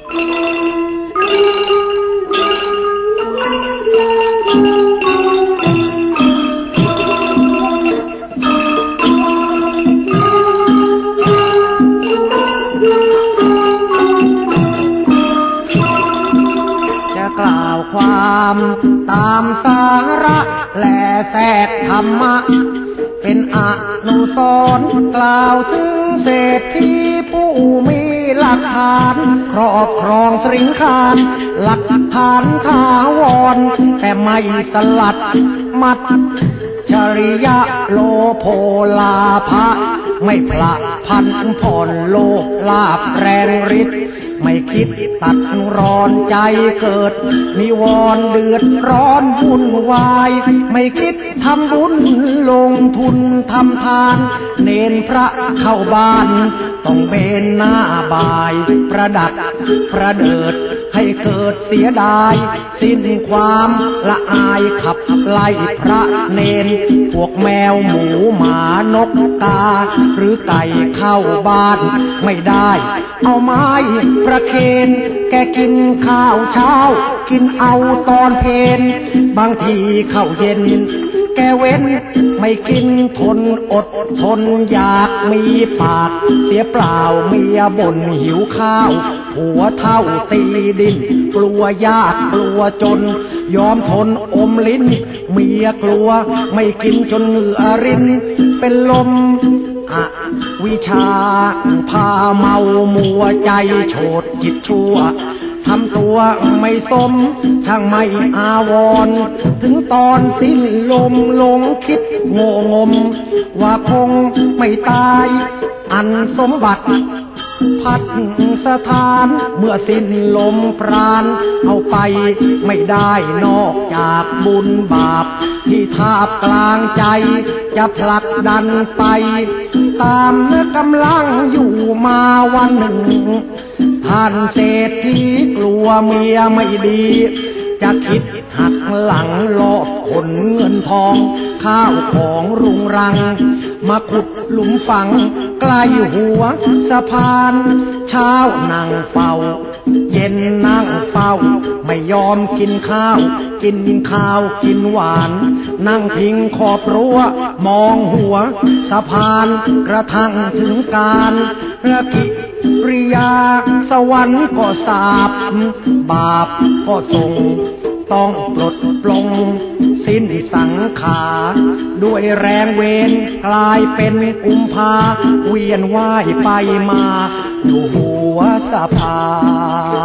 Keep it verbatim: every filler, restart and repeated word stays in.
ความตามสาระและแทรกธรรมะเป็นอนุสรณ์กล่าวถึงเศรษฐีผู้มีหลักฐานครอบครองสินค้าหลักฐานถาวรแต่ไม่สลัดมัดชริยะโลโภลาภะไม่พละพันผ่อนโลภลาภแรงฤทธิ์ไม่คิดตัดร้อนใจเกิดนิวรณ์เดือดร้อนวุ่นวายไม่คิดทำบุญลงทุนทำทานเน้นพระเข้าบ้านต้องเบนหน้าบายประดับประเดิดให้เกิดเสียดายสิ้นความละอายขับไล่พระเนนพวกแมวหมูหมานกกาหรือไก่เข้าบ้านไม่ได้เอาไม้ประเคนแกกินข้าวเช้ากินเอาตอนเพลบางทีข้าวเย็นแกเว้นไม่กินทนอดทนอยากมีปากเสียเปล่าเมียบ่นหิวข้าวผัวเท่าตีดินกลัวยากกลัวจนยอมทนอมลิ้นเมียกลัวไม่กินจนเหงื่อรินเป็นลมอวิชชาพาเมามัวใจโฉดจิตชั่วทำตัวไม่สมช่างไม่อาวรณ์ถึงตอนสิ้นลมลงคิดโง่งมว่าคงไม่ตายอันสมบัติพัดสถานเมื่อสิ้นลมปราณเอาไปไม่ได้นอกจากบุญบาปที่ทาบกลางใจจะผลักดันไปตามเนื้อกำลังอยู่มาวันหนึ่งท่านเศรษฐีกลัวเมียไม่ดีจะคิดหักหลังลอบขนเงินทองข้าวของรุงรังมาขุดหลุมฝังใกล้หัวสะพานเช้านั่งเฝ้าเย็นนั่งเฝ้าไม่ยอมกินข้าวกินข้าวกินหวานนั่งพิงขอบรั้วมองหัวสะพานกระทั่งถึงการระกิริยาสวรรค์ก็สาบบาปก็ส่งต้องปลดปลงสิ้นสังขารด้วยแรงเวรกลายเป็นกุมภาเวียนว่ายไปมาอยู่หัวสะพาน